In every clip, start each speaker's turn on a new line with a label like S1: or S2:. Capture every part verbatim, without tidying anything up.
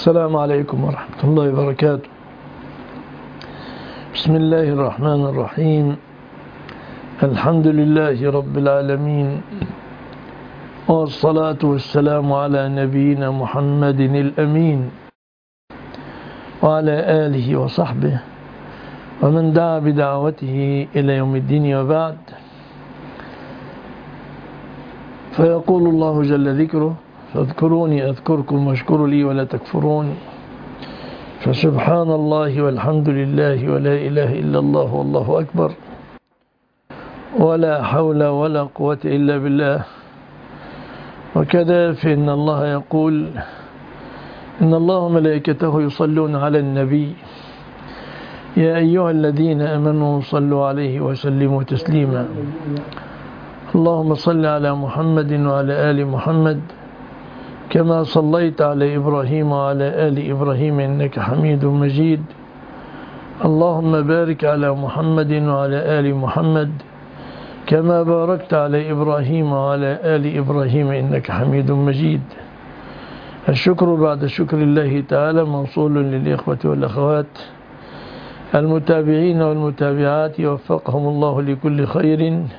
S1: السلام عليكم ورحمة الله وبركاته. بسم الله الرحمن الرحيم. الحمد لله رب العالمين، والصلاة والسلام على نبينا محمد الأمين وعلى آله وصحبه ومن دعا بدعوته إلى يوم الدين، وبعد. فيقول الله جل ذكره: فاذكروني أذكركم واشكروا لي ولا تكفرون. فسبحان الله والحمد لله ولا إله إلا الله والله أكبر، ولا حول ولا قوة إلا بالله. وكذا فإن الله يقول: إن الله وملائكته يصلون على النبي يا أيها الذين آمنوا صلوا عليه وسلموا تسليما. اللهم صل على محمد وعلى آل محمد كما صليت على إبراهيم وعلى آل إبراهيم إنك حميد مجيد. اللهم بارك على محمد وعلى آل محمد كما باركت على إبراهيم وعلى آل إبراهيم إنك حميد مجيد. الشكر بعد شكر الله تعالى موصول للإخوة والأخوات المتابعين والمتابعات، وفقهم الله لكل خير.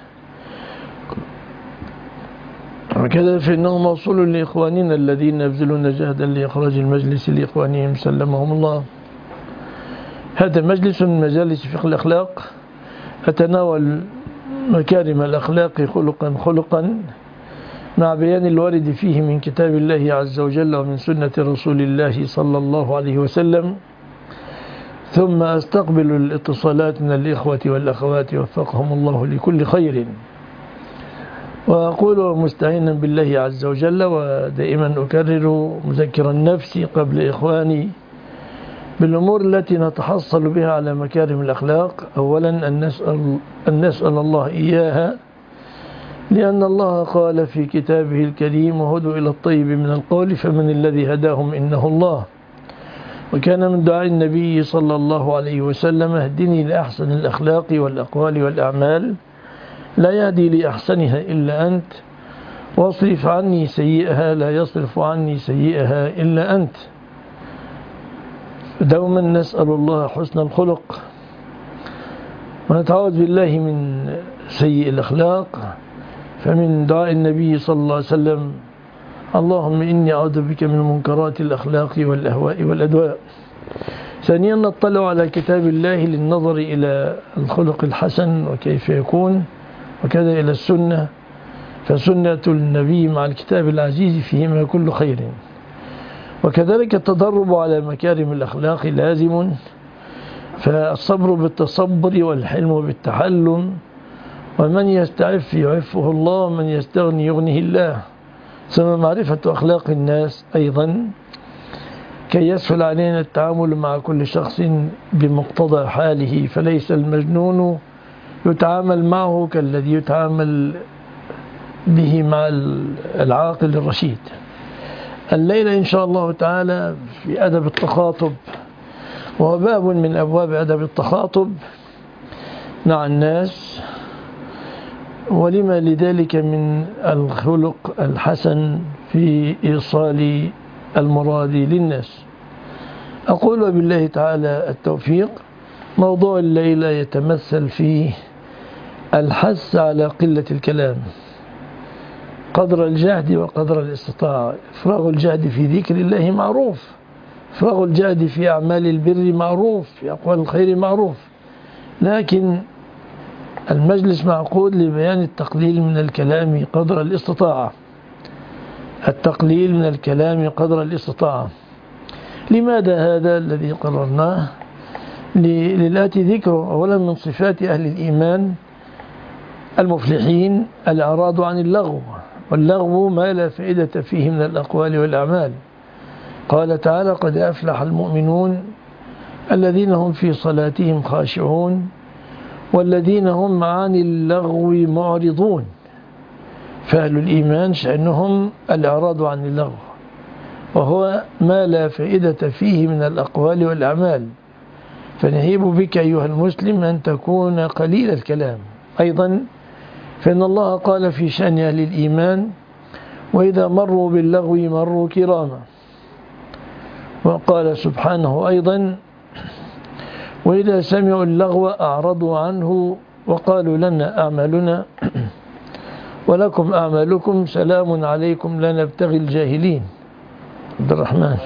S1: وكذا فإنه موصول لإخواننا الذين يبذلون جهدا لإخراج المجلس لإخوانهم سلمهم الله. هذا مجلس من مجالس فقه الأخلاق، أتناول مكارم الأخلاق خلقا خلقا مع بيان الوارد فيه من كتاب الله عز وجل ومن سنة رسول الله صلى الله عليه وسلم. ثم أستقبل الاتصالات من الإخوة والأخوات وفقهم الله لكل خير، وأقول مستعينا بالله عز وجل، ودائما أكرر مذكرا نفسي قبل إخواني بالأمور التي نتحصل بها على مكارم الأخلاق. أولا أن نسأل, أن نسأل الله إياها، لأن الله قال في كتابه الكريم: وهدوا إلى الطيب من القول فمن الذي هداهم إنه الله. وكان من دعاء النبي صلى الله عليه وسلم: اهدني لأحسن الأخلاق والأقوال والأعمال لا يهدي لأحسنها إلا أنت، واصرف عني سيئها لا يصرف عني سيئها إلا أنت. دوما نسأل الله حسن الخلق، ونتعوذ بالله من سيء الأخلاق. فمن دعاء النبي صلى الله عليه وسلم: اللهم إني أعوذ بك من منكرات الأخلاق والأهواء والأدواء. ثانيا نطلع على كتاب الله للنظر إلى الخلق الحسن وكيف يكون، وكذا إلى السنة، فسنة النبي مع الكتاب العزيز فيهما كل خير. وكذلك التدرب على مكارم الأخلاق لازم، فالصبر بالتصبر والحلم بالتحلم، ومن يستعف يعفه الله ومن يستغني يغنيه الله. ثم معرفة أخلاق الناس أيضا كي يسهل علينا التعامل مع كل شخص بمقتضى حاله، فليس المجنون يتعامل معه كالذي يتعامل به مع العاقل الرشيد. الليلة إن شاء الله تعالى في أدب التخاطب، وهو باب من أبواب أدب التخاطب مع الناس، ولما لذلك من الخلق الحسن في إيصال المراد للناس. أقول وبالله تعالى التوفيق. موضوع الليلة يتمثل فيه الحث على قلة الكلام قدر الجهد وقدر الاستطاعة. إفراغ الجهد في ذكر الله معروف، إفراغ الجهد في أعمال البر معروف، في أقوال الخير معروف، لكن المجلس معقود لبيان التقليل من الكلام قدر الاستطاعة. التقليل من الكلام قدر الاستطاعة. لماذا هذا الذي قررناه؟ للآتي ذكره. أولا من صفات أهل الإيمان المفلحين الإعراض عن اللغو، واللغو ما لا فائدة فيه من الأقوال والأعمال. قال تعالى: قد أفلح المؤمنون الذين هم في صلاتهم خاشعون والذين هم عن اللغو معرضون. فأهل الإيمان شأنهم الإعراض عن اللغو، وهو ما لا فائدة فيه من الأقوال والأعمال. فنهيب بك أيها المسلم أن تكون قليل الكلام. أيضا فإن الله قال في شأن أهل الإيمان: وإذا مروا باللغو مروا كراما. وقال سبحانه أيضا: وإذا سمعوا اللغو أعرضوا عنه وقالوا لنا أعمالنا ولكم أعمالكم سلام عليكم لا نبتغي الجاهلين. عبد الرحمن: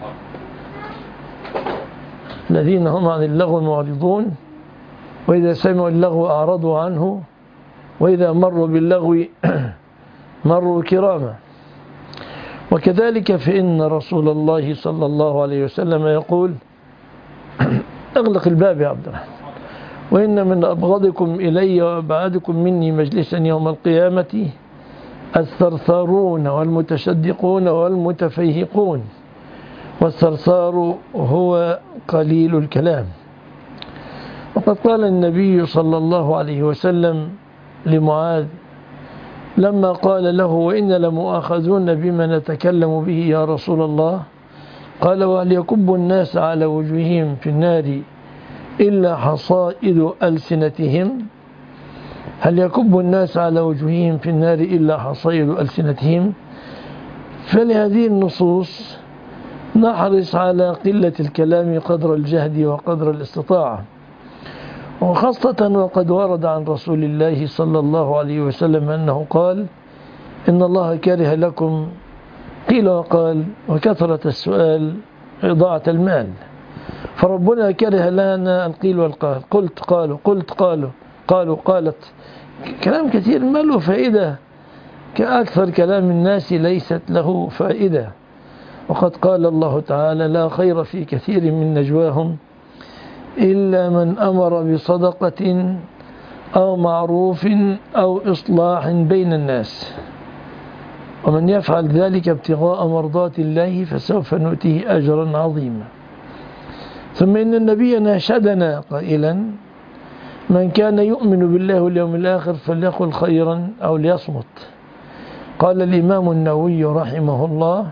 S1: الذين هم عن اللغو معرضون، وإذا سمعوا اللغو أعرضوا عنه، وإذا مروا باللغو مروا كراما. وكذلك فإن رسول الله صلى الله عليه وسلم يقول: أغلق الباب يا عبد الرحمن: وإن من أبغضكم إلي وأبعدكم مني مجلسا يوم القيامة الثرثارون والمتشدقون والمتفيهقون. والثرثار هو قليل الكلام. وقد قال النبي صلى الله عليه وسلم لمعاذ لما قال له: وإن لمؤاخذون بما نتكلم به يا رسول الله، قال: وهل يكب الناس على وجوههم في النار إلا حصائد ألسنتهم؟ هل يكب الناس على وجوههم في النار إلا حصائد ألسنتهم؟ فلهذه النصوص نحرص على قلة الكلام قدر الجهد وقدر الاستطاعة، وخاصة وقد ورد عن رسول الله صلى الله عليه وسلم أنه قال: إن الله كره لكم قيل وقال وكثرة السؤال إضاعة المال. فربنا كره لنا القيل والقال، قلت قالوا قلت قالوا قالوا قالت، كلام كثير ما له فائدة، كأكثر كلام الناس ليست له فائدة. وقد قال الله تعالى: لا خير في كثير من نجواهم إلا من أمر بصدقة أو معروف أو إصلاح بين الناس، ومن يفعل ذلك ابتغاء مرضات الله فسوف نؤتيه أجرا عظيما. ثم إن النبي ناشدنا قائلا: من كان يؤمن بالله واليوم الآخر فليقل خيرا أو ليصمت. قال الإمام النووي رحمه الله: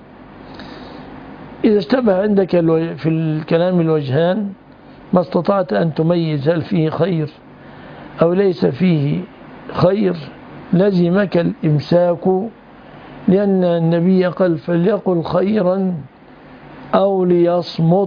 S1: إذا اشتبه عندك في الكلام الوجهان ما استطعت أن تميز هل فيه خير أو ليس فيه خير لزمك الإمساك، لأن النبي قال: فليقل خيرا أو ليصمت.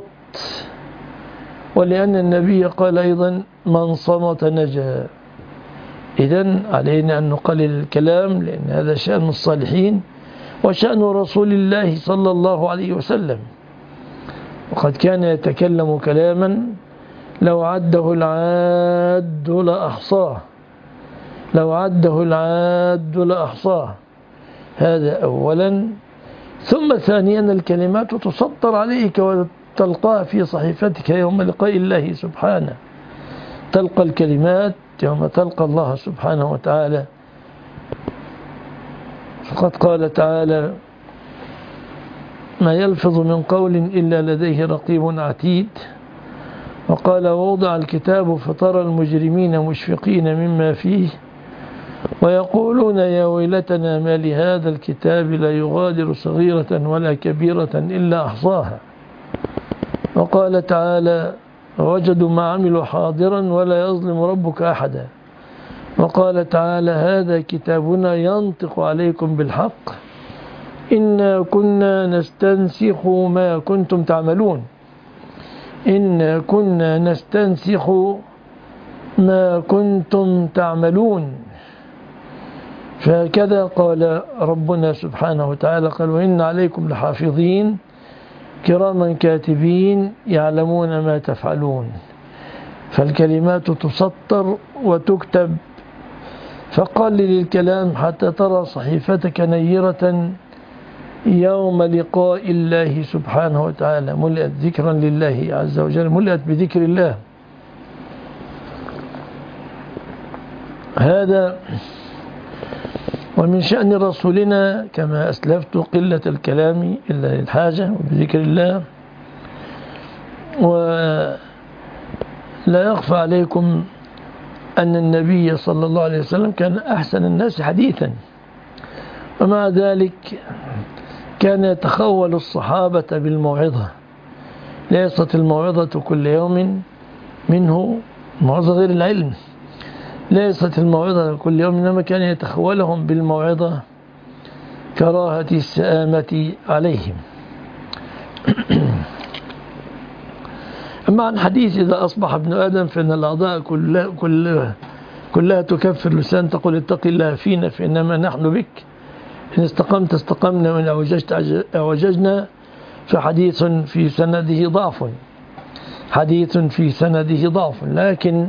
S1: ولأن النبي قال أيضا: من صمت نجا. إذن علينا أن نقلل الكلام، لأن هذا شأن الصالحين وشأن رسول الله صلى الله عليه وسلم. وقد كان يتكلم كلاما لو عده العاد لأحصاه لو عده العاد لأحصاه. هذا أولا. ثم ثانيا الكلمات تسطر عليك وتلقاها في صحيفتك يوم لقاء الله سبحانه. تلقى الكلمات يوم تلقى الله سبحانه وتعالى. فقد قال تعالى: ما يلفظ من قول إلا لديه رقيب عتيد. وقال: ووضع الكتاب فترى المجرمين مشفقين مما فيه ويقولون يا ويلتنا ما لهذا الكتاب لا يغادر صغيرة ولا كبيرة إلا أحصاها. وقال تعالى: وجدوا ما عملوا حاضرا ولا يظلم ربك أحدا. وقال تعالى: هذا كتابنا ينطق عليكم بالحق إنا كنا نستنسخ ما كنتم تعملون إنا كنا نستنسخ ما كنتم تعملون. فهكذا قال ربنا سبحانه وتعالى، قال: وإن عليكم لحافظين كراما كاتبين يعلمون ما تفعلون. فالكلمات تسطر وتكتب، فقلل الكلام حتى ترى صحيفتك نيرة يوم لقاء الله سبحانه وتعالى، ملئت ذكرا لله عز وجل، ملئت بذكر الله. هذا ومن شأن رسولنا كما أسلفت قلة الكلام إلا للحاجة وبذكر الله. ولا يخفى عليكم أن النبي صلى الله عليه وسلم كان أحسن الناس حديثا، ومع ذلك كان يتخول الصحابة بالموعظة. ليست الموعظة كل يوم منه، موعظة غير العلم، ليست الموعظة كل يوم، إنما كان يتخولهم بالموعظة كراهة السآمة عليهم. أما عن حديث إذا أصبح ابن آدم فإن الأعضاء كلها, كلها, كلها تكفر لسان تقول اتق الله فينا فإنما نحن بك إن استقمت استقمنا وإن أوججت أوججنا، فحديث في سنده ضعف حديث في سنده ضعف لكن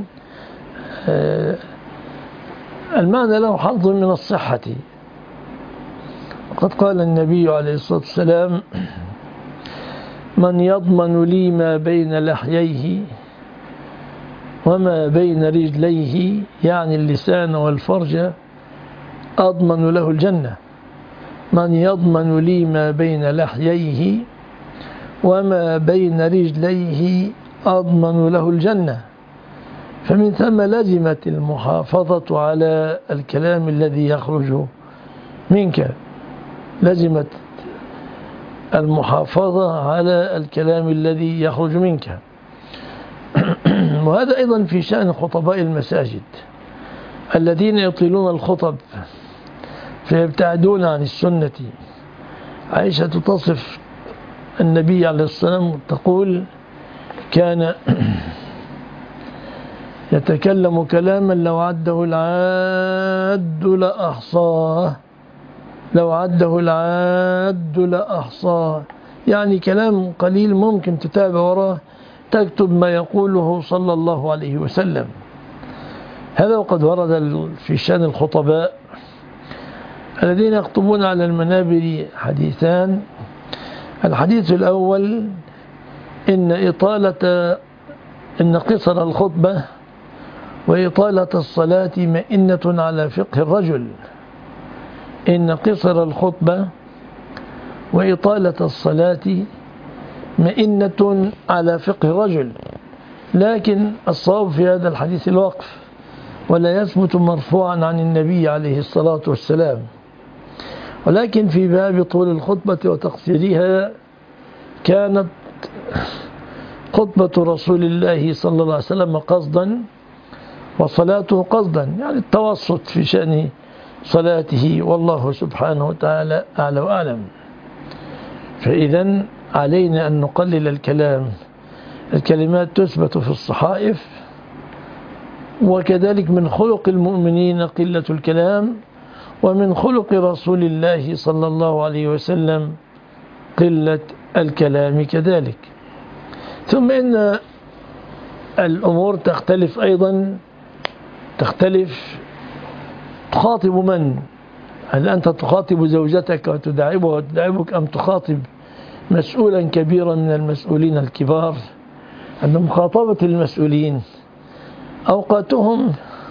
S1: المعنى له حظ من الصحة. وقد قال النبي عليه الصلاة والسلام من يضمن لي ما بين لحييه وما بين رجليه يعني اللسان والفرج أضمن له الجنة. من يضمن لي ما بين لحييه وما بين رجليه أضمن له الجنة. فمن ثم لزمت المحافظة على الكلام الذي يخرج منك، لزمت المحافظة على الكلام الذي يخرج منك. وهذا أيضا في شأن خطباء المساجد الذين يطيلون الخطب فيبتعدون عن السنة. عائشة تصف النبي عليه الصلاة والسلام تقول كان يتكلم كلاما لو عده العاد لأحصاه لو عده العاد لأحصاه، يعني كلام قليل ممكن تتابع وراه تكتب ما يقوله صلى الله عليه وسلم. هذا وقد ورد في شأن الخطباء الذين يخطبون على المنابر حديثان. الحديث الأول إن إطالة إن قصر الخطبة وإطالة الصلاة مئنة على فقه الرجل. إن قصر الخطبة وإطالة الصلاة مئنة على فقه الرجل، لكن الصواب في هذا الحديث الوقف ولا يثبت مرفوعا عن النبي عليه الصلاة والسلام. ولكن في باب طول الخطبة وتقصيرها كانت خطبة رسول الله صلى الله عليه وسلم قصدا وصلاته قصدا، يعني التوسط في شأن صلاته، والله سبحانه وتعالى أعلى وأعلم. فإذا علينا أن نقلل الكلام، الكلمات تثبت في الصحائف، وكذلك من خلق المؤمنين قلة الكلام، ومن خلق رسول الله صلى الله عليه وسلم قلة الكلام كذلك. ثم إن الأمور تختلف أيضا، تختلف تخاطب من؟ هل أنت تخاطب زوجتك وتداعبها وتداعبك، أم تخاطب مسؤولا كبيرا من المسؤولين الكبار؟ أن مخاطبة المسؤولين أوقاتهم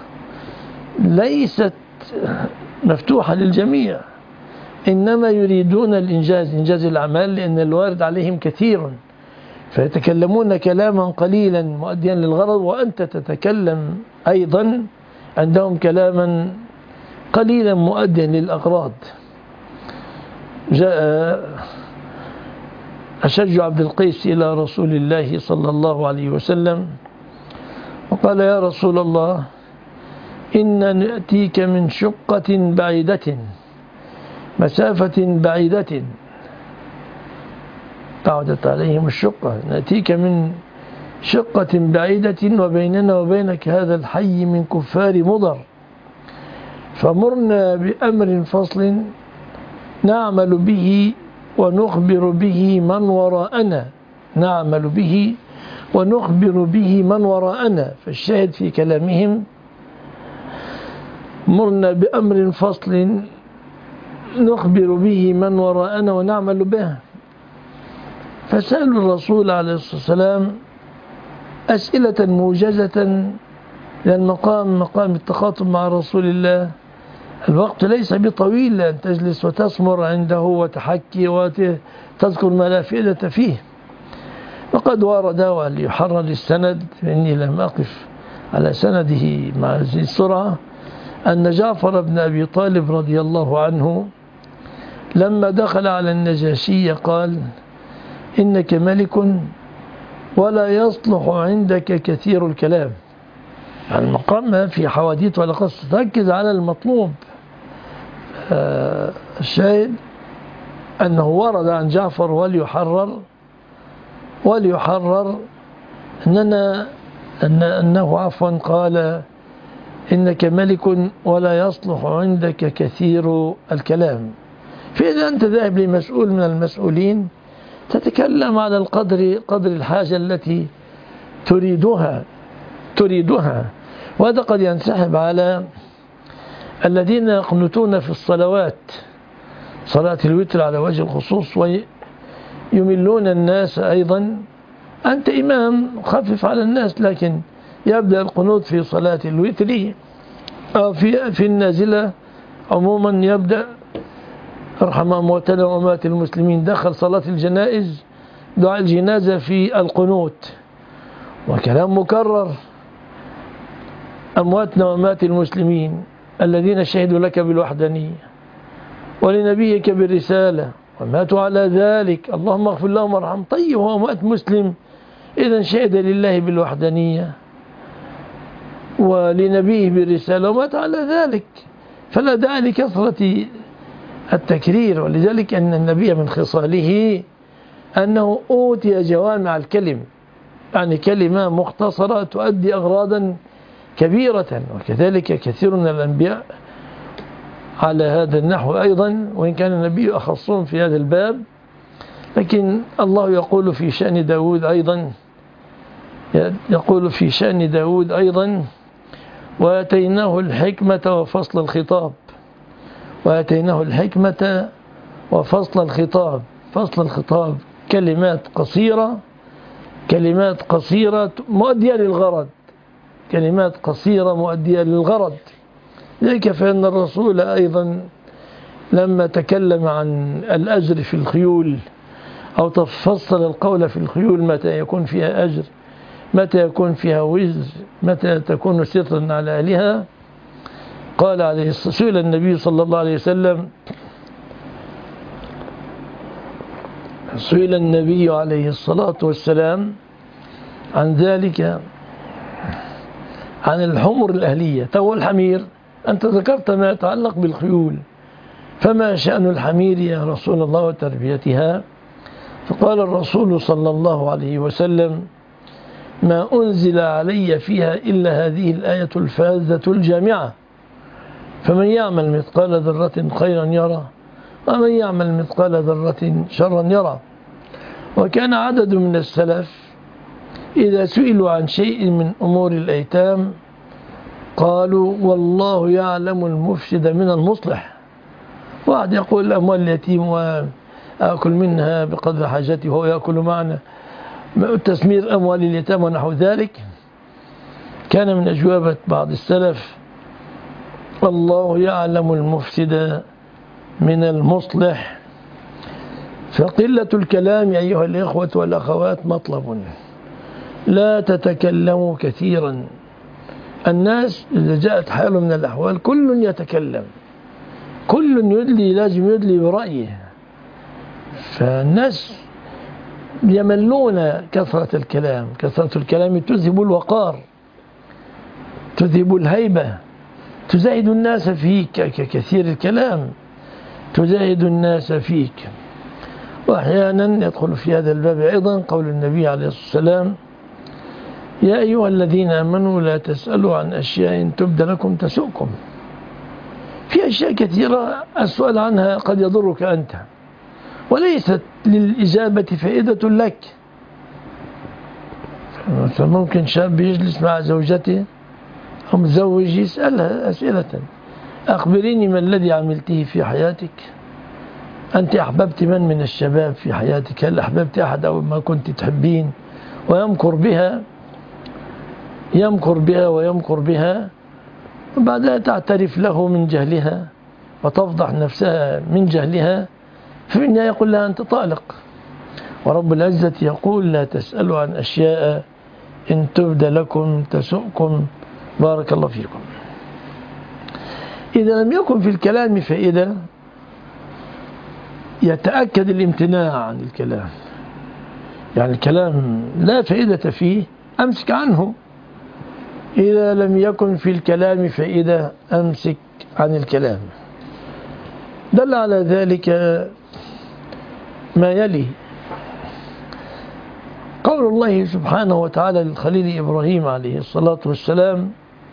S1: ليست مفتوحة للجميع، إنما يريدون الإنجاز، إنجاز الأعمال، لأن الوارد عليهم كثير، فيتكلمون كلاما قليلا مؤديا للغرض، وأنت تتكلم أيضا عندهم كلاما قليلا مؤديا للأغراض. جاء أشج عبد القيس إلى رسول الله صلى الله عليه وسلم وقال يا رسول الله إن نأتيك من شقة بعيدة، مسافة بعيدة، تعودت عليهم الشقة، نأتيك من شقة بعيدة وبيننا وبينك هذا الحي من كفار مضر، فمرنا بأمر فصل نعمل به ونخبر به من وراءنا، نعمل به ونخبر به من وراءنا. فالشاهد في كلامهم مرنا بأمر فصل نخبر به من وراءنا ونعمل به. فسألوا الرسول عليه الصلاة والسلام أسئلة موجزة، لأن مقام مقام التخاطب مع رسول الله الوقت ليس بطويل لأن تجلس وتسمر عنده وتحكي وتذكر ما لا فائدة فيه. وقد ورد وليحرر السند، فإني لم أقف على سنده مع هذه السرعة، أن جعفر بن أبي طالب رضي الله عنه لما دخل على النجاشي قال إنك ملك ولا يصلح عندك كثير الكلام. يعني المقام ما في حواديت ولا قصة، تركز على المطلوب. آه الشاهد أنه ورد عن جعفر وليحرر وليحرر أننا أن أنه عفوا قال إنك ملك ولا يصلح عندك كثير الكلام. فإذا أنت ذاهب لمسؤول من المسؤولين تتكلم على القدر قدر الحاجة التي تريدها تريدها وهذا قد ينسحب على الذين يقنتون في الصلوات، صلاة الوتر على وجه الخصوص، ويملون الناس أيضا. أنت إمام، خفف على الناس، لكن يبدأ القنوت في صلاة الوتر أو في في النازلة عموما، يبدأ ارحم أمواتنا وأموات المسلمين. دخل صلاة الجنائز دعاء الجنازة في القنوت، وكلام مكرر: أمواتنا وأموات المسلمين الذين شهدوا لك بالوحدانية ولنبيك بالرسالة وماتوا على ذلك اللهم اغفر لهم وارحمهم. طيب، هو مات مسلم إذا شهد لله بالوحدانية ولنبيه بالرسالة ومات على ذلك، فلا داعي لكثرة التكرير. ولذلك أن النبي من خصاله أنه أوتي جوامع الكلم، يعني كلمة مختصرة تؤدي أغراضا كبيرة. وكذلك كثير من الأنبياء على هذا النحو أيضا، وإن كان النبي أخصهم في هذا الباب. لكن الله يقول في شأن داود أيضا يقول في شأن داود أيضا: وآتيناه الحكمة وفصل الخطاب. وآتيناه الحكمة وفصل الخطاب. فصل الخطاب كلمات قصيرة، كلمات قصيرة مؤدية للغرض، كلمات قصيرة مؤدية للغرض. ذلك فإن الرسول أيضا لما تكلم عن الأجر في الخيول أو تفصل القول في الخيول، متى يكون فيها أجر، متى يكون فيها وزر، متى تكون سترا على أهلها، قال عليه الصلاة والسلام: سئل النبي صلى الله عليه وسلم سئل النبي عليه الصلاة والسلام عن ذلك، عن الحمر الأهلية. تو الحمير، أنت ذكرت ما يتعلق بالخيول، فما شأن الحمير يا رسول الله وتربيتها؟ فقال الرسول صلى الله عليه وسلم: ما أنزل علي فيها إلا هذه الآية الفاذة الجامعة، فمن يعمل مثقال ذرة خيرا يرى ومن يعمل مثقال ذرة شرا يرى. وكان عدد من السلف إذا سئلوا عن شيء من أمور الأيتام قالوا: والله يعلم المفسد من المصلح. واحد يقول أموال اليتيم وأكل منها بقدر حاجته وهو يأكل معنا، تسمير أموال اليتام ونحو ذلك. كان من أجوبة بعض السلف: الله يعلم المفسد من المصلح. فقلة الكلام أيها الإخوة والأخوات مطلب، لا تتكلموا كثيرا. الناس إذا جاءت حال من الأحوال كل يتكلم، كل يدلي، لازم يدلي برأيه، فالناس يملون كثرة الكلام. كثرة الكلام تذهب الوقار، تذهب الهيبة، تزاهد الناس فيك. ككثير الكلام تزاهد الناس فيك. وأحيانا يدخل في هذا الباب أيضا قول النبي عليه الصلاة والسلام: يا أيها الذين آمنوا لا تسألوا عن أشياء تبد لكم تسؤكم. في أشياء كثيرة السؤال عنها قد يضرك أنت وليست للإجابة فائدة لك. فممكن شاب يجلس مع زوجته أو متزوج يسألها أسئلة: أخبريني ما الذي عملته في حياتك؟ أنت أحببت من من الشباب في حياتك؟ هل أحببت أحد أو ما كنت تحبين؟ ويمكر بها يمكر بها ويمكر بها، وبعدها تعترف له من جهلها وتفضح نفسها من جهلها، في النهاية يقول لها أنت طالق. ورب العزة يقول: لا تسألوا عن أشياء إن تبد لكم تسؤكم. بارك الله فيكم. إذا لم يكن في الكلام فائدة يتأكد الامتناع عن الكلام، يعني الكلام لا فائدة فيه أمسك عنه. إذا لم يكن في الكلام فائدة أمسك عن الكلام. دل على ذلك ما يلي: قول الله سبحانه وتعالى للخليل إبراهيم عليه الصلاة والسلام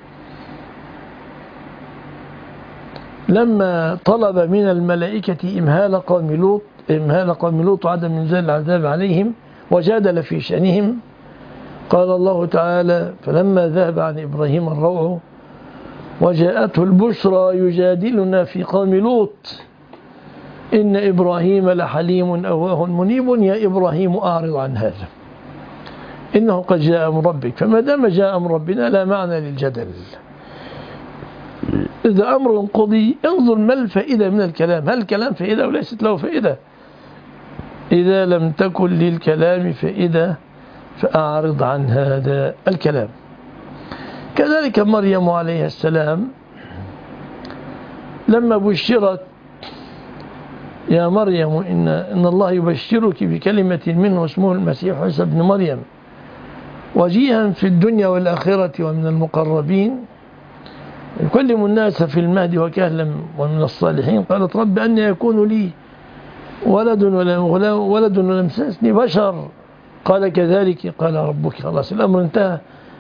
S1: لما طلب من الملائكة إمهال قوم لوط إمهال قوم لوط وعدم إنزال العذاب عليهم وجادل في شأنهم، قال الله تعالى: فلما ذهب عن إبراهيم الروع وجاءته البشرى يجادلنا في قوم لوط إن إبراهيم لحليم أواه منيب يا إبراهيم أعرض عن هذا إنه قد جاء أمر ربك. فما دام جاء أمر ربنا لا معنى للجدل. إذا أمر قضي انظر ما الفائدة من الكلام، هل الكلام فائدة وليست له فائدة؟ إذا لم تكن للكلام فائدة فأعرض عن هذا الكلام. كذلك مريم عليه السلام لما بشرت: يا مريم إن, إن الله يبشرك بكلمة منه اسمه المسيح عيسى ابن مريم وجيها في الدنيا والآخرة ومن المقربين يكلم الناس في المهد وكهلا ومن الصالحين. قالت: رب أن يكون لي ولد ولد ولم يمسسني بشر قال: كذلك قال ربك. خلاص الأمر انتهى.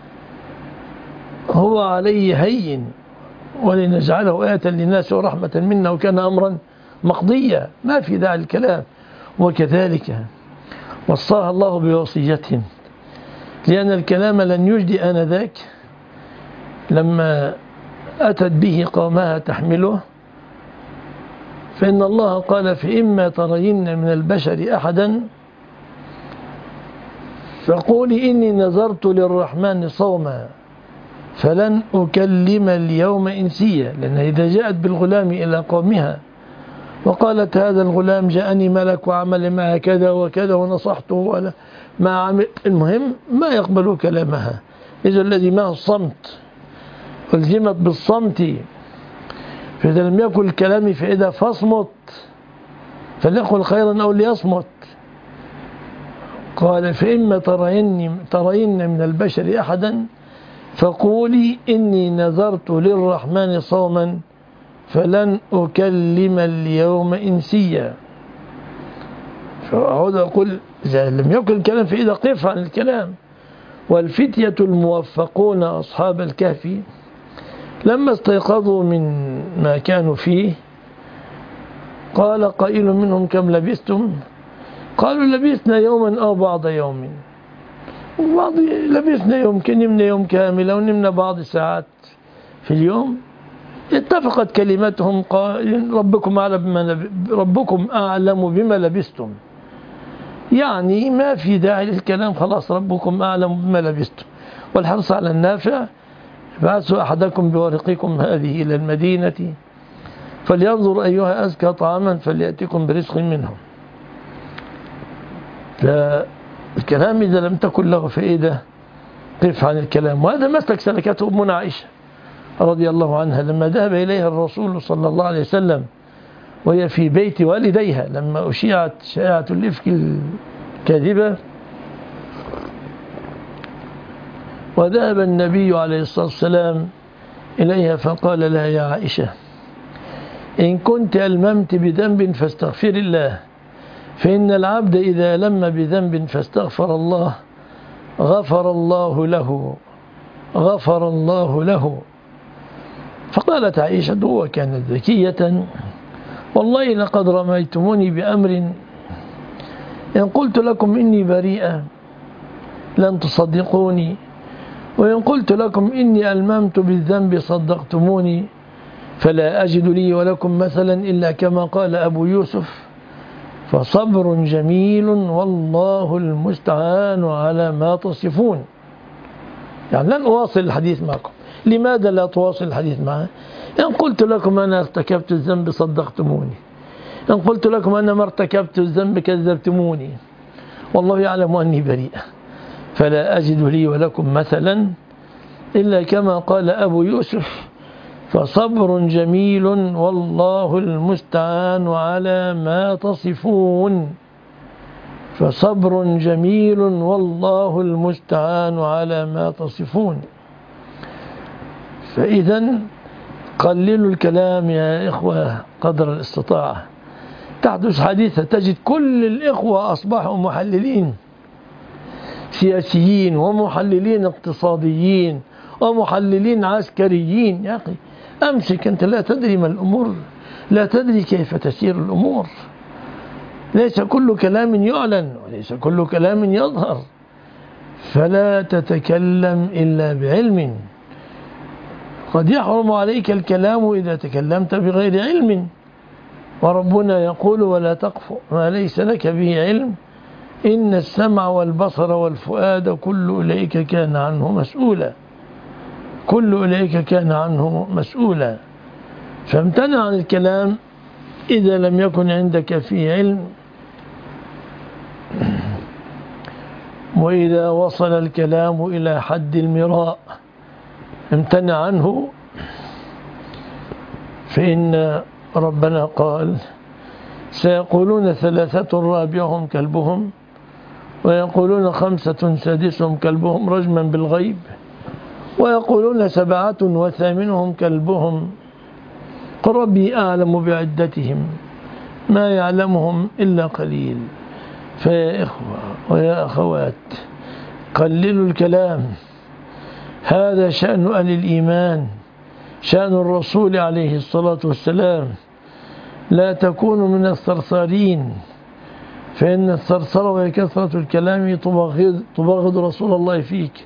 S1: هو عليه هين ولنجعله آية للناس ورحمة منا وكان أمرا مقضيا، ما في داعي الكلام. وكذلك وصاها الله بوصية لأن الكلام لن يجدي آنذاك لما أتت به قومها تحمله، فإن الله قال: فإما ترين من البشر أحدا فقولي إني نذرت للرحمن صوما فلن أكلم اليوم إنسيا. لأن إذا جاءت بالغلام إلى قومها وقالت: هذا الغلام جاءني ملك وعمل معه كذا وكذا ونصحته ولا ما عمل، المهم ما يقبل كلامها. إذا الذي معه الصمت ألزمت بالصمت، فإذا لم يكن الكلام فإذا فاصمت فليقل خيرا أو ليصمت. قال: فإما ترين, ترين من البشر أحدا فقولي إني نذرت للرحمن صوما فلن أكلم اليوم إنسيا. فأعود أقول: إذا لم يكن الكلام فإذا قف عن الكلام. والفتية الموفقون أصحاب الكهف لما استيقظوا من ما كانوا فيه قال قائل منهم: كم لبثتم؟ قالوا: لبثنا يوما أو بعض يوم. وبعض لبثنا يوم، نمنا يوم كامل أو نمنا بعض الساعات في اليوم. اتفقت كلمتهم قائل: ربكم أعلم بما ربكم أعلم بما لبثتم. يعني ما في داعي للكلام، خلاص ربكم أعلم بما لبثتم. والحرص على النافع: بعثوا أحدكم بورقكم هذه إلى المدينة فلينظر أيها أزكى طعاما فليأتكم برزق منه. فالكلام إذا لم تكن له فائدة قف عن الكلام. وهذا مسلك سلكته أمنا عائشة رضي الله عنها لما ذهب إليها الرسول صلى الله عليه وسلم وهي في بيت والديها لما أشيعت شائعة الإفك الكاذبة، وذهب النبي عليه الصلاة والسلام إليها فقال لها: يا عائشة إن كنت ألممت بذنب فاستغفر الله، فإن العبد إذا لم بذنب فاستغفر الله غفر الله له غفر الله له. فقالت عائشة وكانت ذكية: والله لقد رميتموني بأمر إن قلت لكم إني بريئة لن تصدقوني، وإن قلت لكم إني ألممت بالذنب صدقتموني، فلا أجد لي ولكم مثلا إلا كما قال أبو يوسف: فصبر جميل والله المستعان على ما تصفون. يعني لن أواصل الحديث معكم. لماذا لا تواصل الحديث معه؟ إن قلت لكم أنا ارتكبت الذنب صدقتموني، إن قلت لكم أنا ما ارتكبت الذنب كذبتموني، والله يعلم أني بريئة، فلا أجد لي ولكم مثلا إلا كما قال أبو يوسف: فصبر جميل والله المستعان على ما تصفون. فصبر جميل والله المستعان على ما تصفون. فإذا قللوا الكلام يا إخوة قدر الاستطاعة. تحدث حادثة تجد كل الإخوة أصبحوا محللين سياسيين ومحللين اقتصاديين ومحللين عسكريين. يا أخي أمسك، أنت لا تدري ما الأمور، لا تدري كيف تسير الأمور. ليس كل كلام يعلن وليس كل كلام يظهر، فلا تتكلم إلا بعلم. قد يحرم عليك الكلام إذا تكلمت بغير علم، وربنا يقول ولا تقف ما ليس لك به علم إن السمع والبصر والفؤاد كل أولئك كان عنه مسؤولا، كل أولئك كان عنه مسؤولا. فامتنع عن الكلام إذا لم يكن عندك فيه علم، وإذا وصل الكلام إلى حد المراء امتنع عنه، فإن ربنا قال سيقولون ثلاثة رابعهم كلبهم ويقولون خمسة سادسهم كلبهم رجما بالغيب ويقولون سبعة وثامنهم كلبهم قل ربي أعلم بعدتهم ما يعلمهم إلا قليل. فيا إخوة ويا أخوات قللوا الكلام، هذا شأن أهل الإيمان، شأن الرسول عليه الصلاة والسلام. لا تكونوا من الثرثارين، فإن الثرثرة وهي كثرة الكلام تبغض, تبغض رسول الله فيك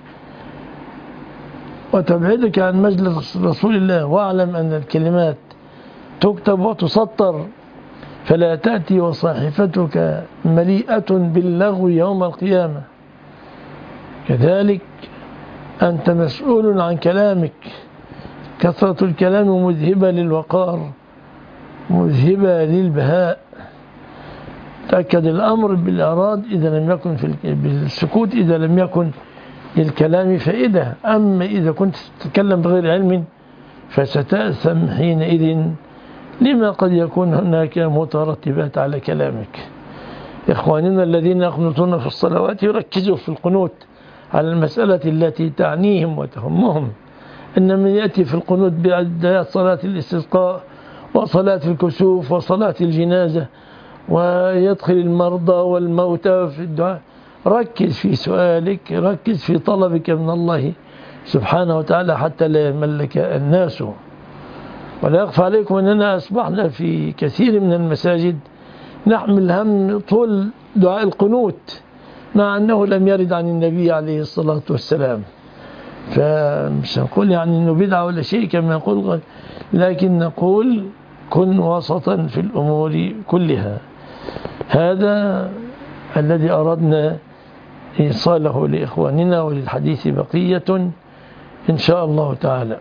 S1: وتبعدك عن مجلس رسول الله. واعلم أن الكلمات تكتب وتسطر، فلا تأتي وصاحفتك مليئة باللغو يوم القيامة. كذلك أنت مسؤول عن كلامك. كثرة الكلام مذهبة للوقار، مذهبة للبهاء. تأكد الأمر بالإعراض إذا لم يكن في بالسكوت إذا لم يكن للكلام فائدة. أما إذا كنت تتكلم بغير علم فستأثم حينئذ لما قد يكون هناك مترتبات على كلامك. إخواننا الذين يقنطون في الصلوات يركزوا في القنوت على المسألة التي تعنيهم وتهمهم. إن من يأتي في القنوت بعد صلاة الاستسقاء وصلاة الكسوف وصلاة الجنازة ويدخل المرضى والموتى في الدعاء، ركز في سؤالك، ركز في طلبك من الله سبحانه وتعالى حتى لا يملك الناس. ولا يخفى عليكم أننا أصبحنا في كثير من المساجد نحمل هم طول دعاء القنوت، مع أنه لم يرد عن النبي عليه الصلاة والسلام. فمش نقول يعني أنه بدعة ولا شيء كما يقول، لكن نقول كن وسطا في الأمور كلها. هذا الذي أردنا إيصاله لإخواننا، وللحديث بقية إن شاء الله تعالى.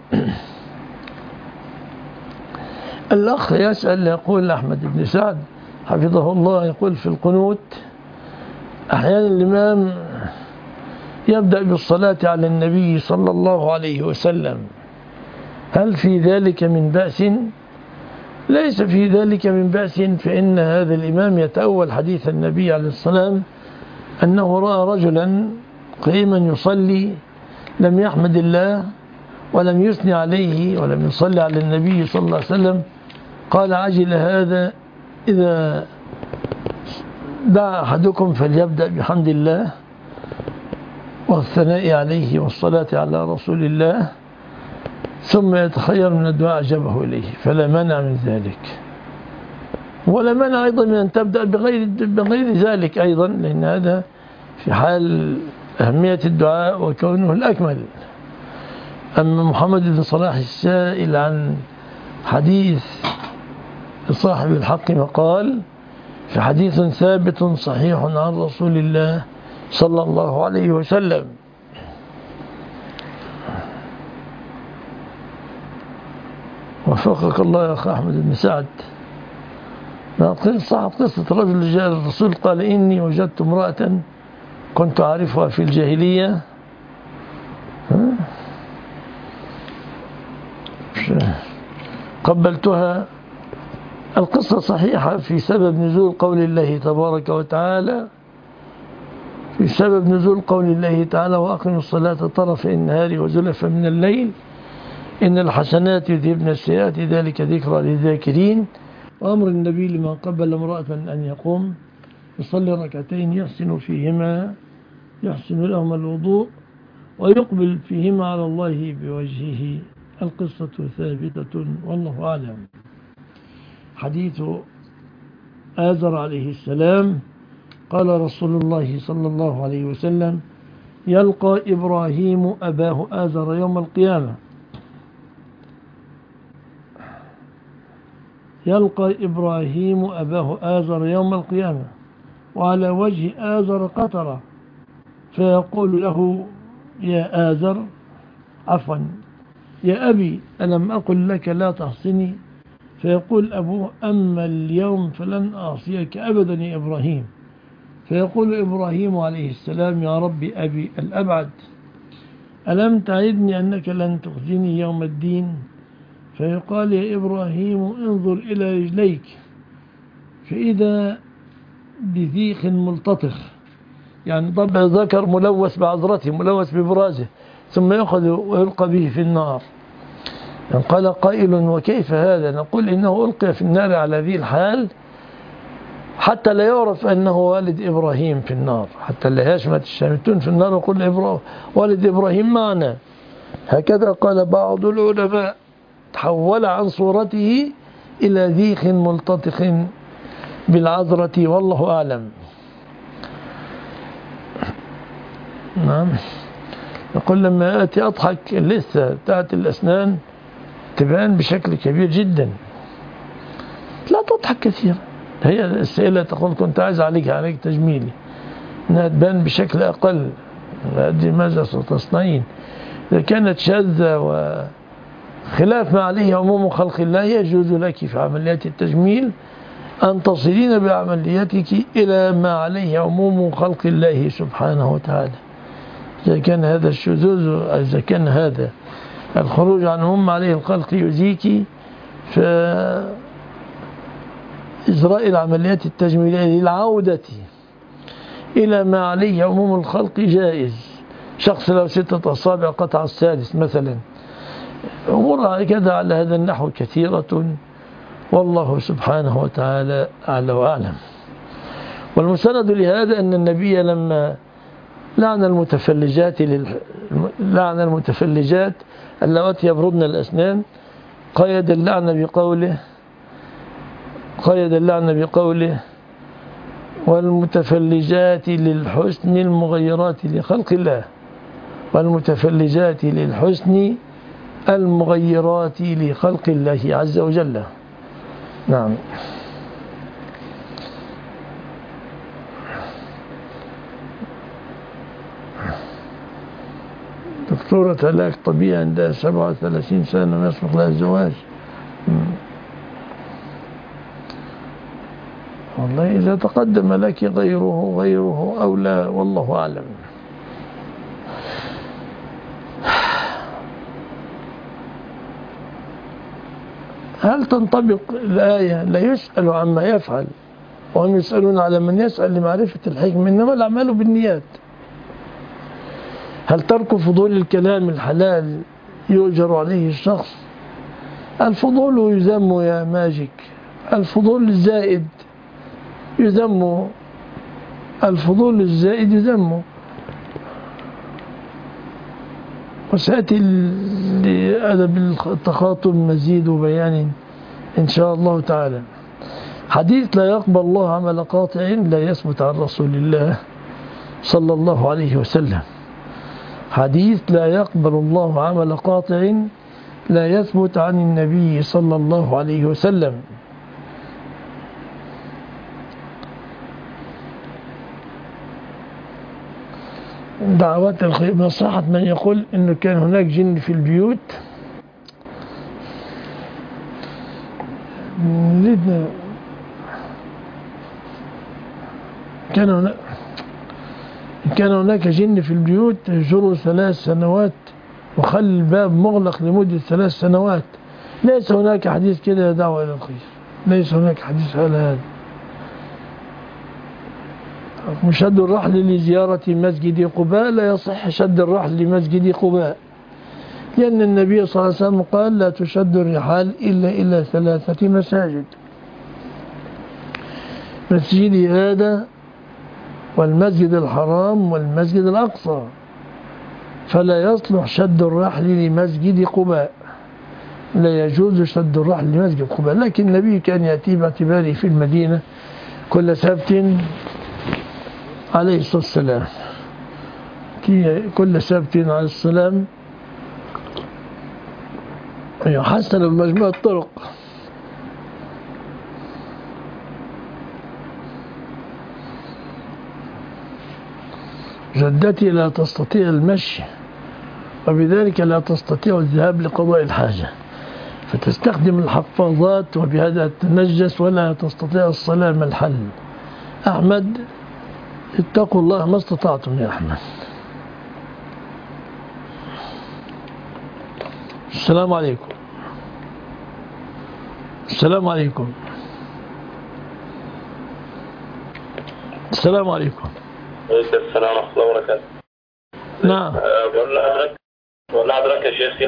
S1: الأخ يسأل يقول أحمد بن سعد حفظه الله يقول في القنوت أحيانا الإمام يبدأ بالصلاة على النبي صلى الله عليه وسلم، هل في ذلك من بأس؟ ليس في ذلك من بأس، فإن هذا الإمام يتأول حديث النبي عليه السلام أنه رأى رجلا قيما يصلي لم يحمد الله ولم يثني عليه ولم يصلي على النبي صلى الله عليه وسلم، قال عجل هذا، إذا دعا أحدكم فليبدأ بحمد الله والثناء عليه والصلاة على رسول الله ثم يتخير من الدعاء أجابه إليه، فلا مانع من ذلك. ولا مانع أيضا من أن تبدأ بغير, بغير ذلك أيضا، لأن هذا في حال أهمية الدعاء وكونه الأكمل. أما محمد بن صلاح السائل عن حديث صاحب الحق مقال، في حديث ثابت صحيح عن رسول الله صلى الله عليه وسلم. وفقك الله يا أخي أحمد بن سعد. صحت قصة رجل جاء الرسول قال إني وجدت امرأة كنت أعرفها في الجاهلية قبلتها. القصة صحيحة في سبب نزول قول الله تبارك وتعالى، في سبب نزول قول الله تعالى وأقم الصلاة طرف النهار وزلفا من الليل إن الحسنات يذهبن السيئات ذلك ذكرى للذاكرين. وأمر النبي لمن قبل امرأة أن يقوم يصلي ركعتين يحسن فيهما يحسن لهما الوضوء ويقبل فيهما على الله بوجهه. القصة ثابتة والله أعلم. حديث آزر عليه السلام قال رسول الله صلى الله عليه وسلم: يلقى إبراهيم أباه آزر يوم القيامة يلقى إبراهيم أباه آزر يوم القيامة وعلى وجه آزر قطرة، فيقول له: يا آزر عفوا يا أبي ألم أقل لك لا تحصني؟ فيقول أبوه: أما اليوم فلن أعصيك أبدا يا إبراهيم. فيقول إبراهيم عليه السلام: يا ربي أبي الأبعد، ألم تعدني أنك لن تخزني يوم الدين؟ فيقال: يا إبراهيم انظر إلى رجليك فإذا بذيخ ملتطخ، يعني ضبع ذكر ملوث بعذرته ملوث ببرازه، ثم يأخذ ويلقى به في النار. يعني قال قائل: وكيف هذا؟ نقول: إنه ألقي في النار على ذي الحال حتى لا يعرف أنه والد إبراهيم في النار، حتى لا يشمت الشامتون في النار ويقول إبراهيم والد إبراهيم معنا. هكذا قال بعض العلماء: تحول عن صورته إلى ذيخ ملتطخ بالعذرة والله أعلم. نعم. يقول: لما آتي أضحك لسه بتاعت الأسنان تبان بشكل كبير جدا، لا تضحك كثيرا. هي السائلة تقول: كنت عايز عليك عليك تجميلي، انها تبان بشكل أقل. ماذا ستصنعين؟ إذا كانت شاذة وخلاف ما عليه عموم خلق الله يجوز لك في عمليات التجميل أن تصلين بعملياتك إلى ما عليه عموم خلق الله سبحانه وتعالى. إذا كان هذا الشذوذ، إذا كان هذا الخروج عن عموم عليه الخلق يؤذيك، فإجراء العمليات التجميلية للعودة إلى ما عليه عموم الخلق جائز. شخص له ستة أصابع قطع السادس مثلا، أمور كذا على هذا النحو كثيرة، والله سبحانه وتعالى أعلى وأعلم. والمستند لهذا أن النبي لما لعن المتفلجات لل... لعن المتفلجات اللواتي يبردن الأسنان، قيد اللعن بقوله قيد اللعن بقوله والمتفلجات للحسن المغيرات لخلق الله، والمتفلجات للحسن المغيرات لخلق الله عز وجل. نعم. دكتورة علاج طبيعي عندها سبعة وثلاثين سنة ما يسبق لها الزواج. والله إذا تقدم لك غيره غيره أو لا والله أعلم. هل تنطبق الآية لا يسأل عما يفعل وهم يسألون على من يسأل لمعرفة الحكمة، إنما الأعمال بالنيات؟ هل ترك فضول الكلام الحلال يؤجر عليه الشخص؟ الفضول يذم يا ماجيك، الفضول الزائد يذم، الفضول الزائد يذم. وسأتي لأدب التخاطب مزيد بيان إن شاء الله تعالى. حديث لا يقبل الله عمل قاطع لا يثبت عن رسول الله صلى الله عليه وسلم. حديث لا يقبل الله عمل قاطع لا يثبت عن النبي صلى الله عليه وسلم. دعوات الخير، نصيحة من يقول إنه كان هناك جن في البيوت. نريد كان هناك كان هناك جن في البيوت يجروا ثلاث سنوات وخلي الباب مغلق لمدة ثلاث سنوات. ليس هناك حديث كده دعوة إلى الخير، ليس هناك حديث على هذا. شد الرحل لزيارة مسجد قباء لا يصح شد الرحل لمسجد قباء، لأن النبي صلى الله عليه وسلم قال لا تشد الرحال إلا إلى ثلاثة مساجد: مسجد هذا والمسجد الحرام والمسجد الأقصى، فلا يصلح شد الرحل لمسجد قباء، لا يجوز شد الرحل لمسجد قباء. لكن النبي كان يأتي باعتباره في المدينة كل سبت عليه الصلاة والسلام، كل سبت عليه السلام يحسن بمجموعة الطرق. جدتي لا تستطيع المشي، وبذلك لا تستطيع الذهاب لقضاء الحاجة، فتستخدم الحفاظات وبهذا تتنجس ولا تستطيع الصلاة من الحل. أحمد، اتقوا الله ما استطعتم يا أحمد. السلام عليكم. السلام عليكم. السلام عليكم.
S2: وعليكم السلام ورحمة الله وبركاته.
S1: نعم.
S2: بقول لحضرتك بقول لحضرتك يا شيخ،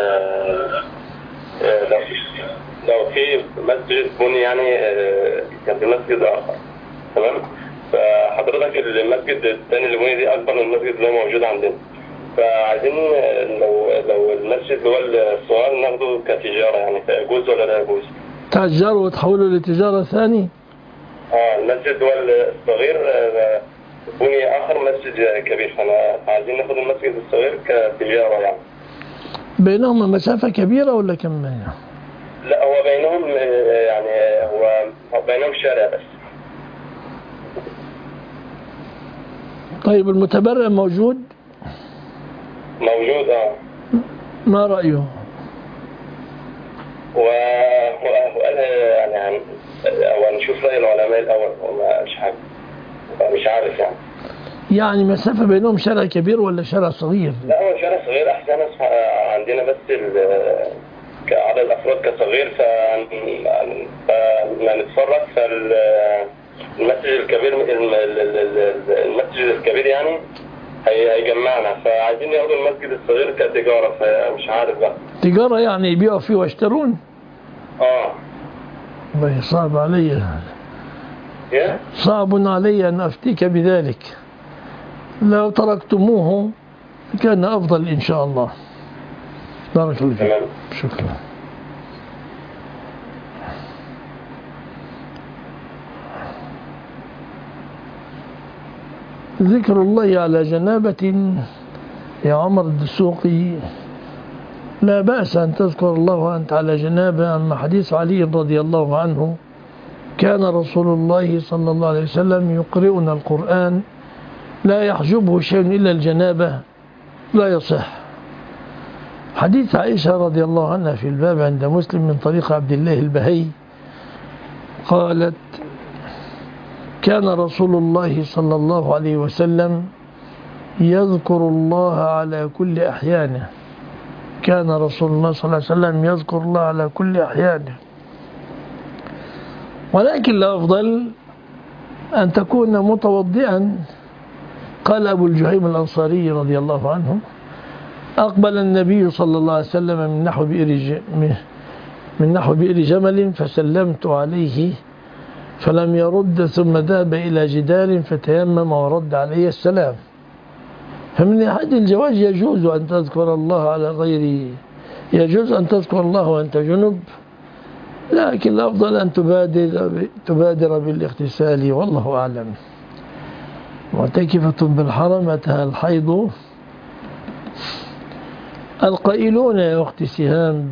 S2: لو لو في مسجد بني يعني كان في مسجد آخر، تمام؟ فحضرتك المسجد الثاني اللي بني دي أكبر من المسجد اللي هو موجود عندنا، فعايزين لو لو المسجد اللي هو الصغير ناخده كتجارة، يعني يجوز ولا لا يجوز؟
S1: تأجره وتحوله لتجارة ثاني؟
S2: اه المسجد هو الصغير بني آخر مسجد كبير، فأنا عايزين ناخد المسجد الصغير كتجارة يعني.
S1: بينهما مسافة كبيرة ولا كم؟
S2: لا هو بينهم يعني هو بينهم شارع بس.
S1: طيب المتبرع موجود؟
S2: موجود اه.
S1: ما رأيه؟
S2: وقال يعني هو نشوف رأي العلماء الأول، وما قالش حاجة، مش عارف يعني.
S1: يعني مسافة بينهم شارع كبير ولا شارع صغير؟
S2: لا هو شارع صغير أحسن، عندنا بس كعدد الأفراد كصغير، فنتفرج فالمسجد الكبير المسجد الكبير يعني هيجمعنا، فعايزين ياخدوا المسجد الصغير كتجارة، فمش عارف بقى.
S1: تجارة يعني يبيعوا فيه ويشترون؟
S2: اه.
S1: والله صعب علي، صعب علي أن أفتيك بذلك. لو تركتموه كان أفضل إن شاء الله. بارك الله فيك. شكرا. ذكر الله على جنابة يا عمر الدسوقي، لا بأس أن تذكر الله وأنت على جنابة. أما حديث علي رضي الله عنه كان رسول الله صلى الله عليه وسلم يقرئنا القرآن لا يحجبه شيء إلا الجنابة، لا يصح. حديث عائشة رضي الله عنها في الباب عند مسلم من طريق عبد الله البهي قالت كان رسول الله صلى الله عليه وسلم يذكر الله على كل أحيانه. كان رسول الله صلى الله عليه وسلم يذكر الله على كل أحيانه، ولكن الأفضل أن تكون متوضئا. قال أبو الجهيم الأنصاري رضي الله عنه أقبل النبي صلى الله عليه وسلم من نحو بئر من نحو بئر جمل فسلمت عليه فلم يرد، ثم ذهب إلى جدار فتيمم ورد عليه السلام. فمن أحد الجواز يجوز أن تذكر الله على غير يجوز أن تذكر الله وأنت جنب، لكن الأفضل أن تبادر تبادر بالاغتسال، والله أعلم. معتكفة بالحرم أتها الحيض. القائلون يا أختي سهام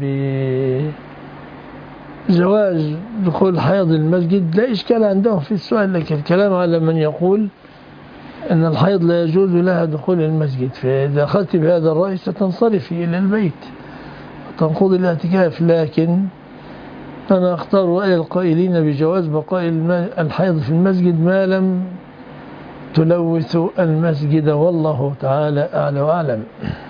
S1: بجواز دخول حيض المسجد لا إشكال عندهم في السؤال، لكن الكلام على من يقول أن الحيض لا يجوز لها دخول المسجد، فإذا أخذت بهذا الرأي ستنصرفي إلى البيت وتنقضي الاعتكاف. لكن أنا أختار رأي القائلين بجواز بقاء الحيض في المسجد ما لم تلوث المسجد، والله تعالى أعلى وأعلم.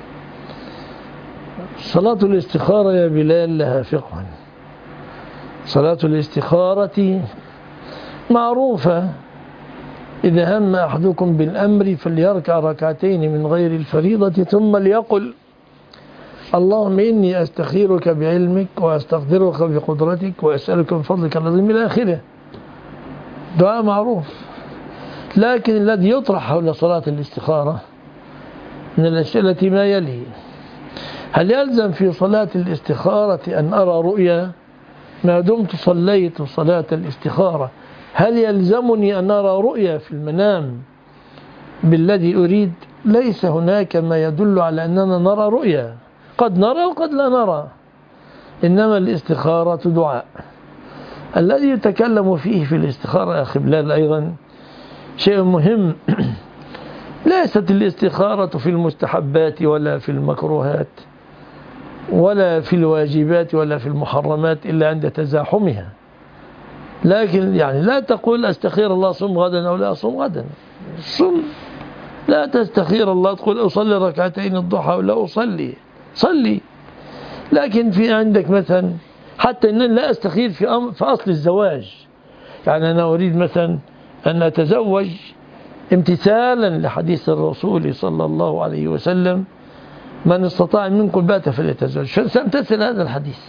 S1: صلاة الاستخارة يا بلال لها فقه. صلاة الاستخارة معروفة، إذا هم أحدكم بالأمر فليركع ركعتين من غير الفريضة ثم ليقل اللهم إني أستخيرك بعلمك وأستقدرك بقدرتك وأسألك من فضلك العظيم إلى آخره. دعاء معروف. لكن الذي يطرح حول صلاة الاستخارة من الأسئلة ما يلي: هل يلزم في صلاة الاستخارة أن أرى رؤيا؟ ما دمت صليت صلاة الاستخارة هل يلزمني أن أرى رؤيا في المنام بالذي أريد؟ ليس هناك ما يدل على أننا نرى رؤيا، قد نرى وقد لا نرى، إنما الاستخارة دعاء. الذي يتكلم فيه في الاستخارة يا أخي بلال أيضا شيء مهم. ليست الاستخارة في المستحبات ولا في المكروهات ولا في الواجبات ولا في المحرمات إلا عند تزاحمها. لكن يعني لا تقول أستخير الله صم غدا أو لا أصوم غدا، صم. لا تستخير الله تقول أصلي ركعتين الضحى أو لا أصلي، صلي. لكن في عندك مثلا حتى أن لا أستخير في, أمر في أصل الزواج، يعني أنا أريد مثلا أن أتزوج امتثالا لحديث الرسول صلى الله عليه وسلم: من استطاع منكم بات فليتزوج، سأمتثل هذا الحديث.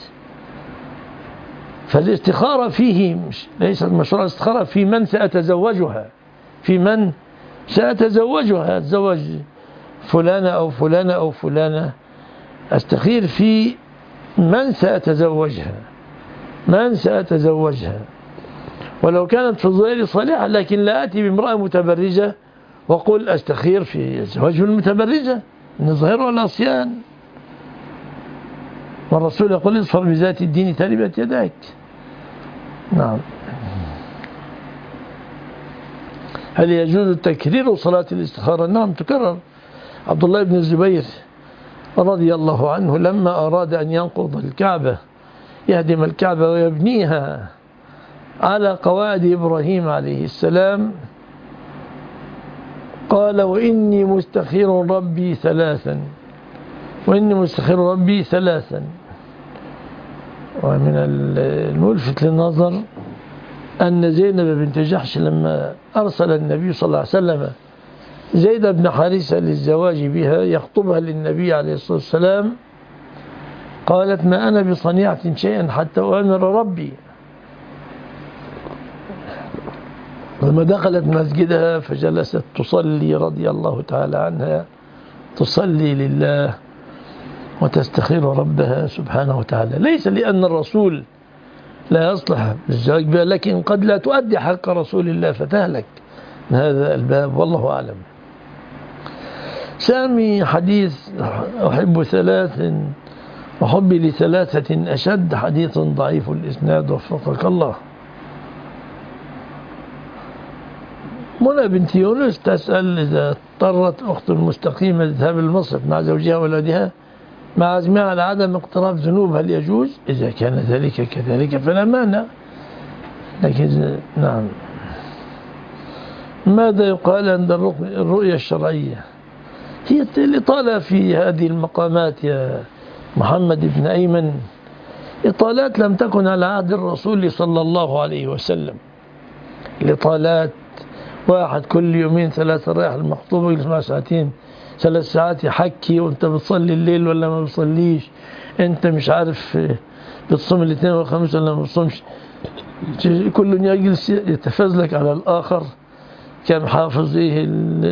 S1: فالاستخارة فيه مش ليست مشروع، الاستخارة في من سأتزوجها، في من سأتزوجها، أتزوج فلانة أو فلانة أو فلانة، أستخير في من سأتزوجها، من سأتزوجها. ولو كانت في الظاهر صالحة، لكن لا أتي بامرأة متبرجة وقل أستخير في زواج المتبرجة، إن ظاهرها العصيان. والرسول يقول: اصفر بذات الدين تربت يداك. نعم. هل يجوز تكرير صلاة الاستخارة؟ نعم تكرر. عبد الله بن الزبير رضي الله عنه لما أراد أن ينقض الكعبة، يهدم الكعبة ويبنيها على قواعد إبراهيم عليه السلام، قال: وإني مستخير ربي ثلاثا، وإني مستخير ربي ثلاثا. ومن الملفت للنظر أن زينب بنت جحش لما أرسل النبي صلى الله عليه وسلم زيد بن حارثة للزواج بها يخطبها للنبي عليه الصلاة والسلام، قالت: ما أنا بصنيعة شيئا حتى أؤمر ربي. لما دخلت مسجدها فجلست تصلي رضي الله تعالى عنها، تصلي لله وتستخير ربها سبحانه وتعالى، ليس لأن الرسول لا يصلح للزواج بها، لكن قد لا تؤدي حق رسول الله فتهلك من هذا الباب، والله أعلم. سامي حديث أحب ثلاث وحبي لثلاثة أشد، حديث ضعيف الإسناد وفقك الله. منى بنت يونس تسأل: إذا اضطرت أخت مستقيمة للذهاب للمصرف مع زوجها وولدها مع عزمها على عدم اقتراف ذنوب هل يجوز؟ إذا كان ذلك كذلك فلا مانع. لكن نعم. ماذا يقال عند الرؤية الشرعية؟ هي الإطالة في هذه المقامات يا محمد بن أيمن، إطالات لم تكن على عهد الرسول صلى الله عليه وسلم. الإطالات واحد كل يومين ثلاثة رايح المخطوبة يجلس مع ساعتين ثلاث ساعات يحكي، وانت بتصلي الليل ولا ما بتصليش، انت مش عارف بتصوم الاثنين والخميس ولا ما بتصومش، كل يجلس يتفزلك على الآخر كم حافظ ايه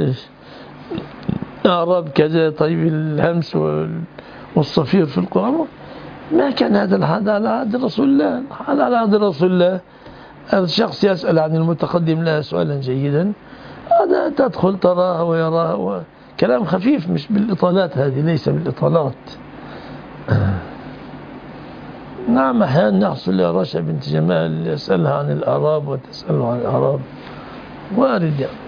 S1: الأعراب كذا، طيب الهمس والصفير في القرآن. ما كان هذا الحد على عهد رسول الله. على عهد رسول الله الشخص يسأل عن المتقدم له سؤالا جيدا، هذا تدخل تراه ويراه، كلام خفيف مش بالإطالات، هذه ليس بالإطالات. نعم أحيانا يحصل يا رشا بنت جمال يسألها عن الأعراب وتسأله عن الأعراب، وارد يعني.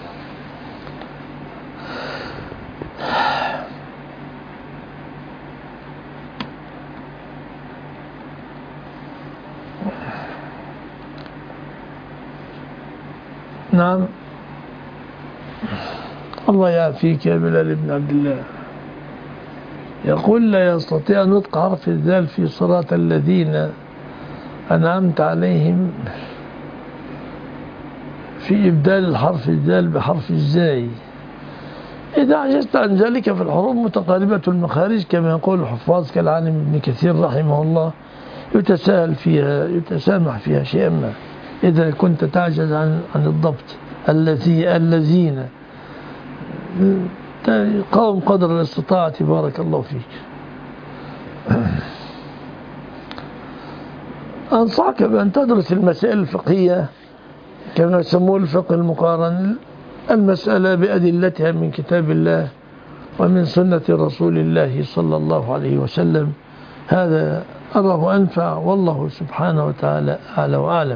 S1: نعم. الله يعافيك يا بلال بن عبد الله. يقول: لا يستطيع نطق حرف الذال في صراط الذين أنعمت عليهم في إبدال الحرف الذال بحرف الزاي. إذا عجزت عن ذلك فالحروف متقاربة المخارج كما يقول الحفاظ كالعالم ابن كثير رحمه الله، يتساهل فيها، يتسامح فيها شيئا ما إذا كنت تعجز عن عن الضبط. التي الذين قوم قدر الاستطاعة. بارك الله فيك. أنصحك بأن تدرس المسائل الفقهية كما يسمون الفقه المقارن، المسألة بأدلتها من كتاب الله ومن سنة رسول الله صلى الله عليه وسلم. هذا أراه أنفع، والله سبحانه وتعالى أعلى وأعلم.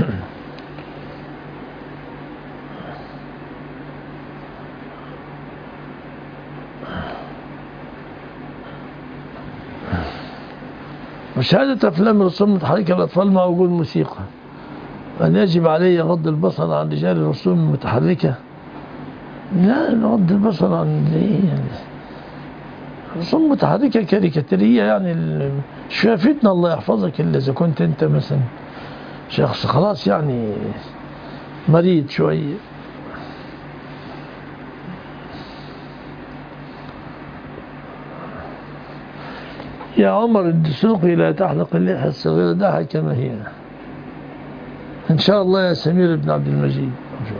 S1: مشاهدة أفلام الرسوم متحركة الأطفال مع وجود موسيقى، أن يجب علي غض البصر عن رجال الرسوم المتحركة؟ لا، نغض البصر عن يعني رسوم متحركة كاريكاتيرية، يعني شافتنا الله يحفظك إلا إذا كنت أنت مثلا شخص خلاص يعني مريض شوية. يا عمر الدسوقي لا تحلق اللحية الصغيرة، دعها كما هي إن شاء الله يا سمير بن عبد المجيد.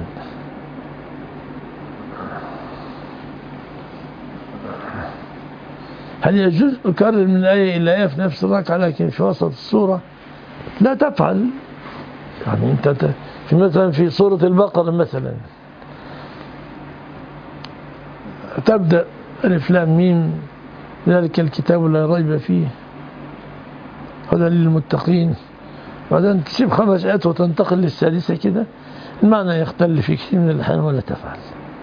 S1: هل يجوز أكرر من آية إلى آية في نفس الركعة لكن في وسط السورة؟ لا تفعل. يعني أنت في مثلا في سورة البقرة مثلا تبدأ ألف لام ميم ذلك الكتاب لا ريب فيه هدى للمتقين، بعدين تسيب خمس آيات وتنتقل للسادسة كده، المعنى يختل في كثير من الأحيان. ولا تفعل.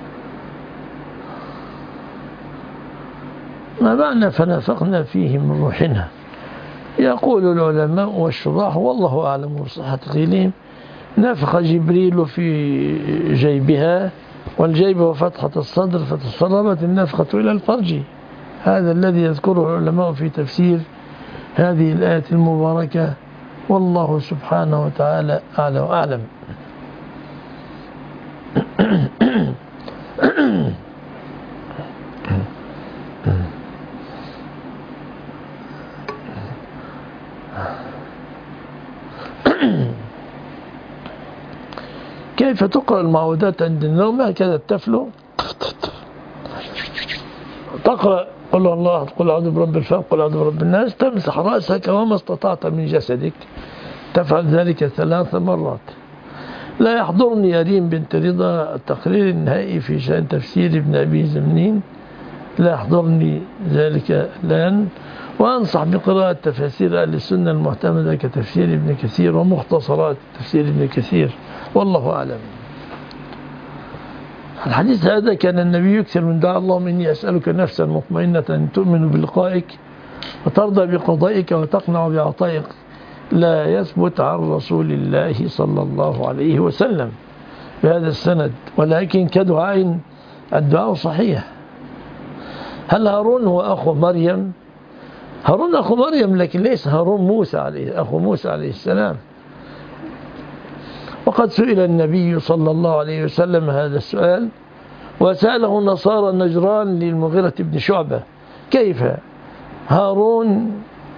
S1: ما معنى فنفخنا فيه من روحنا؟ يقول العلماء والشراح والله أعلم بصحة قيلهم: نفخ جبريل في جيبها، والجيب وفتحة الصدر فتسربت النفخة إلى الفرج. هذا الذي يذكره العلماء في تفسير هذه الآية المباركة، والله سبحانه وتعالى أعلى وأعلم. كيف تقرأ المعوذات عند النوم؟ هكذا التفلو تقرأ قل الله، قل أعوذ برب الفلق، قل أعوذ برب الناس، تمسح رأسك وما استطعت من جسدك، تفعل ذلك ثلاث مرات. لا يحضرني يا ريم بنت رضا التقرير النهائي في شأن تفسير ابن أبي زمنين، لا يحضرني ذلك الآن، وأنصح بقراءة تفاسير أهل السنة المعتمدة كتفسير ابن كثير ومختصرات تفسير ابن كثير، والله أعلم. الحديث هذا كان النبي يكثر من دعاء: اللهم إني أسألك نفسا مطمئنة تؤمن بلقائك وترضى بقضائك وتقنع بعطائك. لا يثبت عن رسول الله صلى الله عليه وسلم بهذا السند، ولكن كدعاء الدعاء صحيح. هل هارون هو أخو مريم؟ هارون أخو مريم، لكن ليس هارون موسى عليه أخو موسى عليه السلام. وقد سئل النبي صلى الله عليه وسلم هذا السؤال، وسأله نصارى النجران للمغيرة بن شعبة: كيف هارون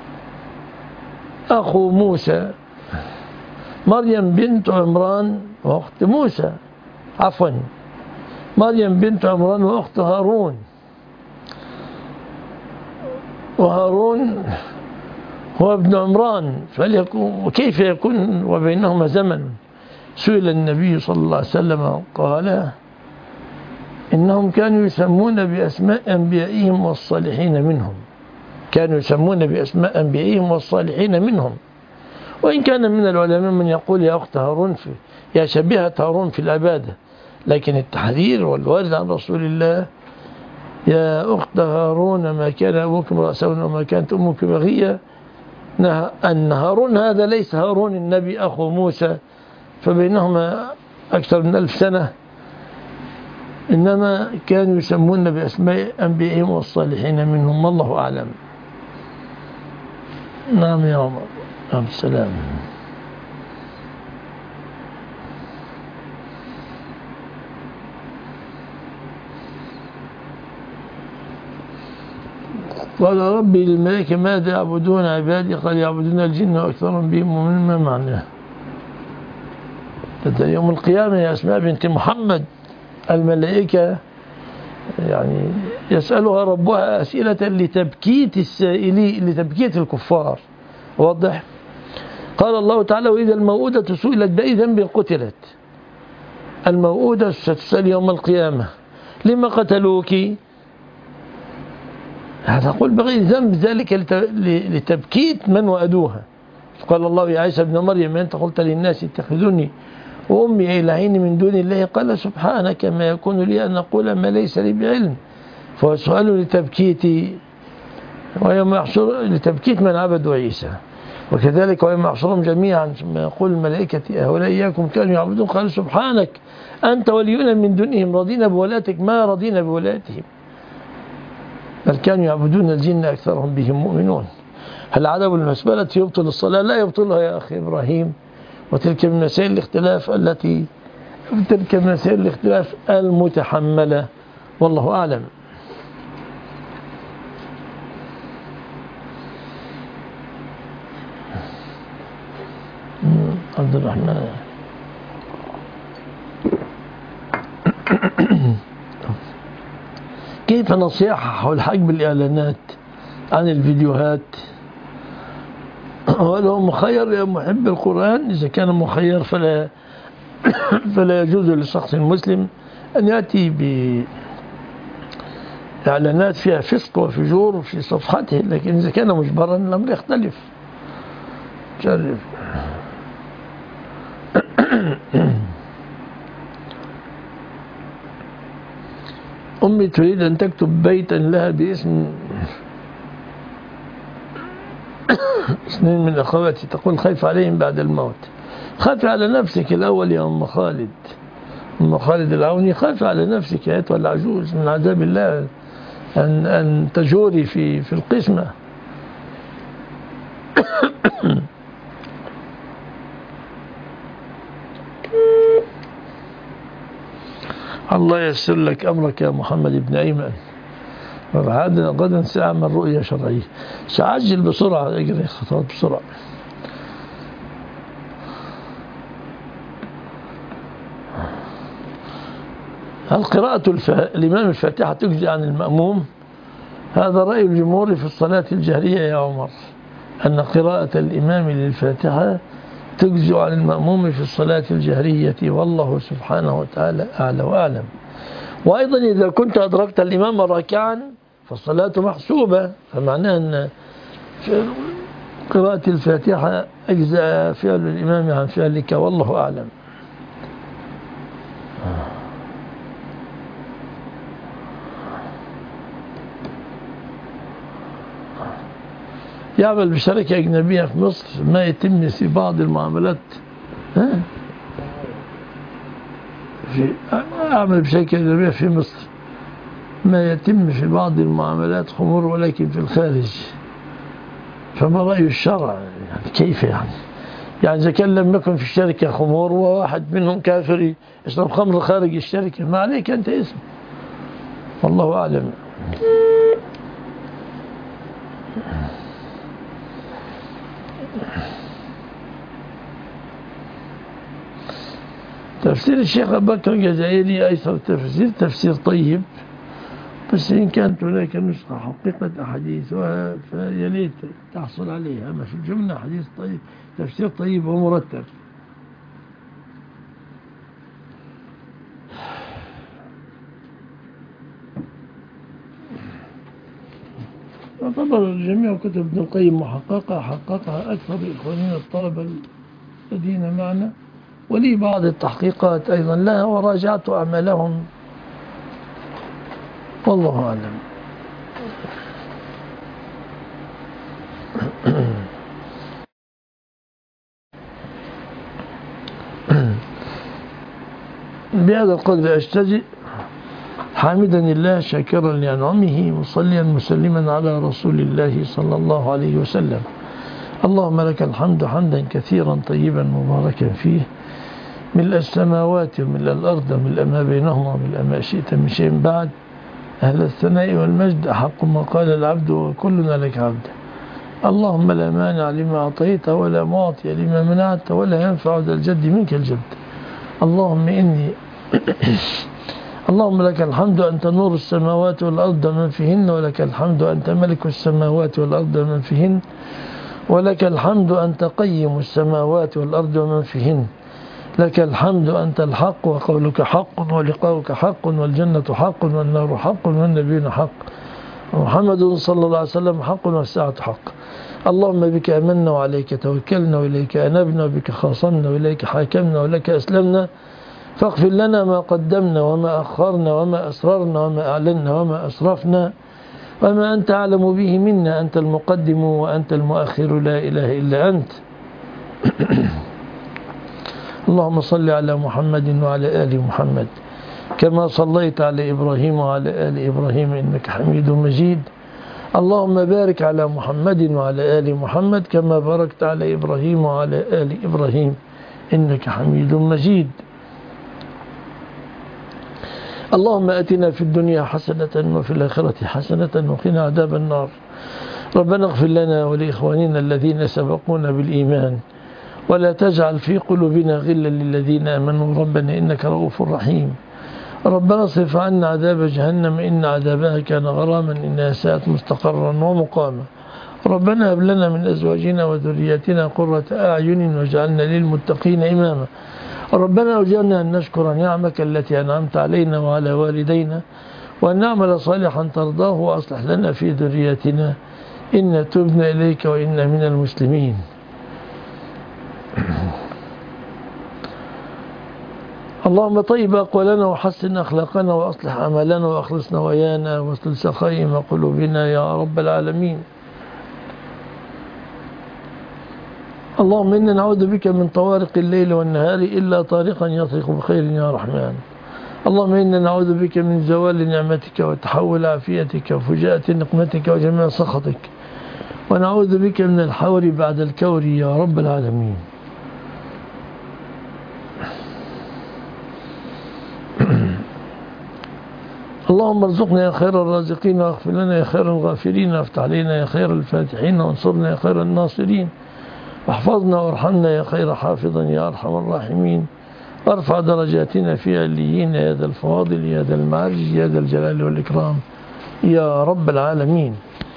S1: أخو موسى؟ مريم بنت عمران وأخت موسى، عفوا مريم بنت عمران وأخت هارون، وهارون هو ابن عمران، وكيف يكون وبينهما زمن؟ سئل النبي صلى الله عليه وسلم قال: إنهم كانوا يسمون بأسماء أنبيائهم والصالحين منهم، كانوا يسمون بأسماء أنبيائهم والصالحين منهم. وإن كان من العلماء من يقول يا أخت هارون في يا شبيهة هارون في العبادة، لكن التحذير والوارد عن رسول الله: يا أخت هارون ما كان أبوك امرأ سوء وما كانت أمك بغية، أن هارون هذا ليس هارون النبي أخو موسى فبينهما أكثر من ألف سنة، إنما كانوا يسمون بأسماء أنبيائهم والصالحين منهم، والله أعلم. نعم يا عمر. نعم السلام. قال ربي للملائكة ماذا يعبدون عبادي؟ قال يعبدون الجن وأكثرهم بهم مؤمنون. ما معناه؟ يوم القيامة يا أسماء بنت محمد الملائكة يعني يسألها ربها أسئلة لتبكيت السائلين، لتبكيت الكفار. واضح؟ قال الله تعالى: وإذا الموءودة سئلت بأي ذنب قتلت. الموءودة ستسأل يوم القيامة: لما قتلوك؟ هتقول بغير ذنب، ذلك لتبكيت من وأدوها. قال الله يا عيسى ابن مريم: أنت قلت للناس اتخذوني وأمي إلهين من دون الله؟ قال: سبحانك ما يكون لي أن أقول ما ليس لي بعلم. فهو سؤال لتبكيت، ويوم يحشر لتبكيت من عبدوا عيسى. وكذلك ويوم يحشرهم جميعا ثم يقول الملائكة أهؤلاء إياكم كانوا يعبدون؟ قال: سبحانك أنت ولينا من دونهم رضينا بولاتك ما رضينا بولاتهم بل كانوا يعبدون الجن أكثرهم بهم مؤمنون. هل عدم المسبلة يبطل الصلاة؟ لا يبطلها يا أخي إبراهيم. وتلك من مسائل الاختلاف التي تلك من مسائل الاختلاف المتحملة، والله أعلم. عبد الرحمن كيف نصيحة حول حجب الإعلانات عن الفيديوهات؟ هل هو مخير يا محب القرآن؟ إذا كان مخير فلا فلا يجوز لشخص مسلم أن يأتي بإعلانات فيها فسق وفجور في صفحته، لكن إذا كان مجبرا الأمر يختلف. جرب. أمي تريد أن تكتب بيتا لها باسم اثنين من أخواتي، تقول خايف عليهم بعد الموت. خاف على نفسك الأول يا أم خالد، أم خالد العوني، خاف على نفسك يا أيتها العجوز من عذاب الله أن أن تجوري في في القسمة. الله ييسر لك أمرك يا محمد بن أيمن. وبعد غدا سأعمل رؤية شرعية، سأعجل بسرعة، أجري خطوات بسرعة. هل قراءة الف... الإمام الفاتحة تجزي عن المأموم؟ هذا رأي الجمهور في الصلاة الجهرية يا عمر، أن قراءة الإمام للفاتحة تجزي عن المأموم في الصلاة الجهرية، والله سبحانه وتعالى أعلى وأعلم. وأيضا إذا كنت أدركت الإمام راكعا فالصلاة محسوبة، فمعناه أن قراءة الفاتحة أجزاء فعل الإمام عن فعلك، والله أعلم. يعمل بشركة أجنبية في مصر، ما يتم في بعض المعاملات. ها؟ في أعمل بشركة أجنبية في مصر، ما يتم في بعض المعاملات خمور ولكن في الخارج. فما رأي الشرع؟ يعني كيف يعني؟ يعني إذا كان لم يكن في الشركة خمور وواحد منهم كافر يشرب خمر خارج الشركة، ما عليك أنت اسم، والله أعلم. تفسير الشيخ أبو بكر الجزائري أيسر تفسير، تفسير طيب، بس إن كانت هناك نسخة حقيقة أحاديثها فيليت تحصل عليها. أما في الجملة حديث طيب، تفسير طيب ومرتب. يعتبر جميع كتب ابن القيم محققة، حققها أكثر إخواننا الطلبة الذين معنا، ولي بعض التحقيقات أيضا لها وراجعت أعمالهم، والله أعلم. بهذا القدر أجتزئ، حامدا الله شاكرا لأنعمه، مصليا مسلما على رسول الله صلى الله عليه وسلم. اللهم لك الحمد حمدا كثيرا طيبا مباركا فيه، ملء السماوات وملء الأرض وملء ما بينهما وملء ما شئت من شيء بعد. أهل الثناء والمجد أحق ما قال العبد وكلنا لك عبد. اللهم لا مانع لما أعطيت ولا معطي لما منعت ولا ينفع ذا الجد منك الجد. اللهم إني اللهم لك الحمد أنت نور السماوات والأرض ومن فيهن، ولك الحمد أنت ملك السماوات والأرض ومن فيهن، ولك الحمد أنت قيم السماوات والأرض ومن فيهن، لك الحمد أنت الحق وقولك حق ولقاؤك حق والجنة حق والنار حق والنبيون حق محمد صلى الله عليه وسلم حق والساعة حق. اللهم بك أمنا وعليك توكلنا وإليك أنبنا وبك خاصمنا وإليك حاكمنا ولك أسلمنا، فاغفر لنا ما قدمنا وما أخرنا وما أسررنا وما أعلنا وما أسرفنا وما أنت أعلم به منا، أنت المقدم وأنت المؤخر لا إله إلا أنت. اللهم صل على محمد وعلى آل محمد كما صليت على إبراهيم وعلى آل إبراهيم إنك حميد مجيد. اللهم بارك على محمد وعلى آل محمد كما باركت على إبراهيم وعلى آل إبراهيم إنك حميد مجيد. اللهم أتنا في الدنيا حسنة وفي الآخرة حسنة وقنا عذاب النار. ربنا اغفر لنا ولإخواننا الذين سبقونا بالإيمان ولا تجعل في قلوبنا غلا للذين آمنوا ربنا إنك رؤوف رحيم. ربنا اصرف عنا عذاب جهنم إن عذابها كان غراما إنها ساءت مستقرا ومقاما. ربنا هب لنا من أزواجنا وذرياتنا قرة أعين واجعلنا للمتقين إماما. ربنا أوجعنا أن نشكر نعمك التي أنعمت علينا وعلى والدينا وأن نعمل صالحا ترضاه وأصلح لنا في ذرياتنا إنا تبنا إليك وإنا من المسلمين. اللهم طيب أقوالنا وحسن أخلاقنا وأصلح أعمالنا وأخلص نوايانا واسلل سخائم قلوبنا يا رب العالمين. اللهم إنا نعوذ بك من طوارق الليل والنهار إلا طارقا يطرق بخير يا رحمن. اللهم إنا نعوذ بك من زوال نعمتك وتحول عافيتك وفجاءة نقمتك وجميع سخطك، ونعوذ بك من الحور بعد الكور يا رب العالمين. اللهم ارزقنا يا خير الرازقين واغفر لنا يا خير الغافرين وافتح علينا يا خير الفاتحين وانصرنا يا خير الناصرين واحفظنا وارحمنا يا خير حافظا يا أرحم الراحمين. وارفع درجاتنا في عليين يا ذا الفواضل يا ذا المعرج يا ذا الجلال والإكرام يا رب العالمين.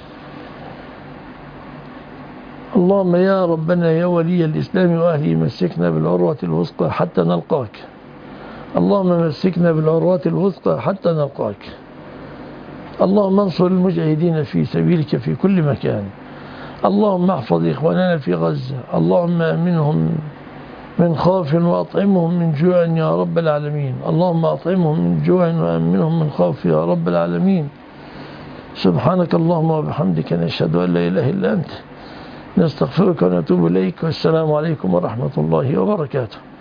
S1: اللهم يا ربنا يا ولي الإسلام وأهله مسكنا بالعروة الوثقى حتى نلقاك. اللهم مسكنا بالعروات الوثقى حتى نلقاك. اللهم انصر المجاهدين في سبيلك في كل مكان. اللهم احفظ إخواننا في غزة. اللهم أمنهم من خوف وأطعمهم من جوع يا رب العالمين. اللهم أطعمهم من جوع وأمنهم من خوف يا رب العالمين. سبحانك اللهم وبحمدك نشهد أن لا إله إلا أنت نستغفرك ونتوب إليك. والسلام عليكم ورحمة الله وبركاته.